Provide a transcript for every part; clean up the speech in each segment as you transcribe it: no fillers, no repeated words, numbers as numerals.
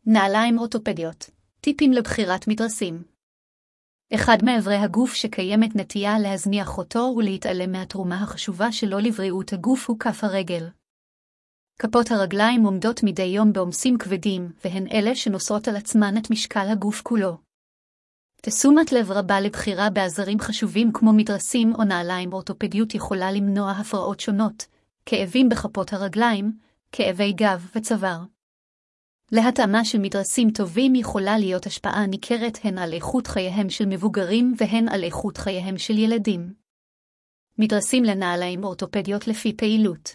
נעליים אורתופדיות, טיפים לבחירת מדרסים. אחד מאיברי הגוף שקיימת נטייה להזניח אותו ולהתעלם מהתרומה החשובה שלו לבריאות הגוף הוא כף הרגל. כפות הרגליים עומדות מדי יום בעומסים כבדים, והן אלה שנושאות על עצמן את משקל הגוף כולו. תשומת לב רבה לבחירה בעזרים חשובים כמו מדרסים או נעליים אורתופדיות יכולה למנוע הפרעות שונות, כאבים בכפות הרגליים, כאבי גב וצוואר. להתאמה של מדרסים טובים יכולה להיות השפעה ניכרת הן על איכות חייהם של מבוגרים והן על איכות חייהם של ילדים. מדרסים לנעליים אורתופדיות לפי פעילות.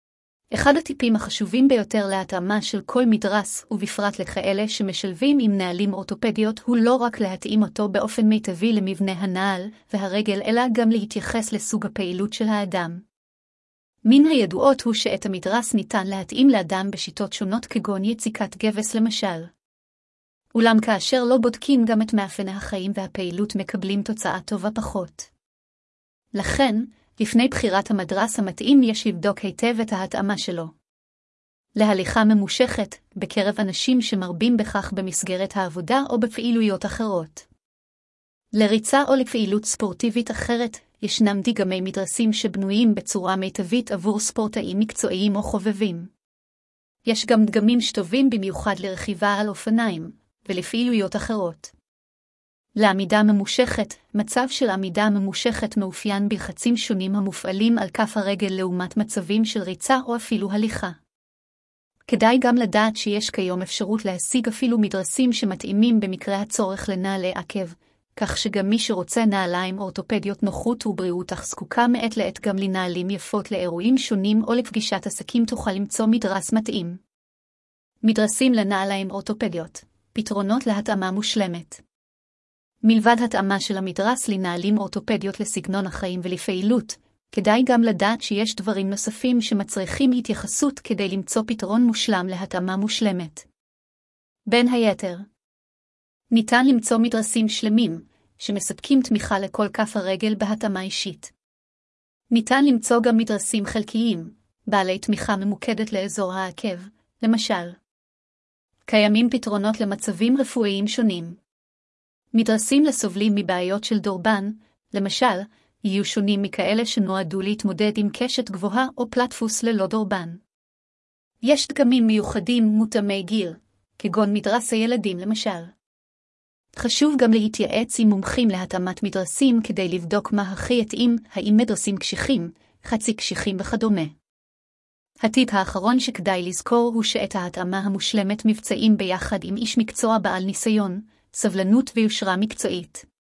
אחד הטיפים החשובים ביותר להתאמה של כל מדרס, ובפרט לכאלה שמשלבים עם נעלים אורתופדיות, הוא לא רק להתאים אותו באופן מיטבי למבנה הנעל והרגל, אלא גם להתייחס לסוג הפעילות של האדם. מן הידועות הוא שאת המדרס ניתן להתאים לאדם בשיטות שונות כגון יציקת גבס למשל. אולם כאשר לא בודקים גם את מאפייני החיים והפעילות מקבלים תוצאה טובה פחות. לכן, לפני בחירת המדרס המתאים יש לבדוק היטב את ההתאמה שלו. להליכה ממושכת, בקרב אנשים שמרבים בכך במסגרת העבודה או בפעילויות אחרות. לריצה או לפעילות ספורטיבית אחרת, ישנם דגמי מדרסים שבנויים בצורה מיטבית עבור ספורטאים מקצועיים או חובבים. יש גם דגמים שטובים במיוחד לרכיבה על אופניים, ולפעילויות אחרות. לעמידה ממושכת, מצב של עמידה ממושכת מאופיין בלחצים שונים המופעלים על כף הרגל לעומת מצבים של ריצה או אפילו הליכה. כדאי גם לדעת שיש כיום אפשרות להשיג אפילו מדרסים שמתאימים במקרה הצורך לנעלי עקב, כך שגם מי שרוצה נעליים אורתופדיות נוחות ובריאות אך זקוקה מעת לעת גם לנעלים יפות לאירועים שונים או לפגישת עסקים תוכל למצוא מדרס מתאים. מדרסים לנעליים אורתופדיות, פתרונות להתאמה מושלמת. מלבד התאמה של המדרס לנעלים אורתופדיות לסגנון החיים ולפעילות, כדאי גם לדעת שיש דברים נוספים שמצריכים התייחסות כדי למצוא פתרון מושלם להתאמה מושלמת. בין היתר, ניתן למצוא מדרסים שלמים, שמספקים תמיכה לכל כף הרגל בהתאמה אישית. ניתן למצוא גם מדרסים חלקיים, בעלי תמיכה ממוקדת לאזור העקב, למשל. קיימים פתרונות למצבים רפואיים שונים. מדרסים לסובלים מבעיות של דורבן, למשל, יהיו שונים מכאלה שנועדו להתמודד עם קשת גבוהה או פלטפוס ללא דורבן. יש דגמים מיוחדים מותאמי גיל, כגון מדרס הילדים למשל. חשוב גם להתייעץ עם מומחים להתאמת מדרסים כדי לבדוק מה הכי יתאים, האם מדרסים קשיחים, חצי קשיחים וכדומה. הטיפ האחרון שכדאי לזכור הוא שאת ההתאמה המושלמת מבצעים ביחד עם איש מקצוע בעל ניסיון, סבלנות ויושרה מקצועית.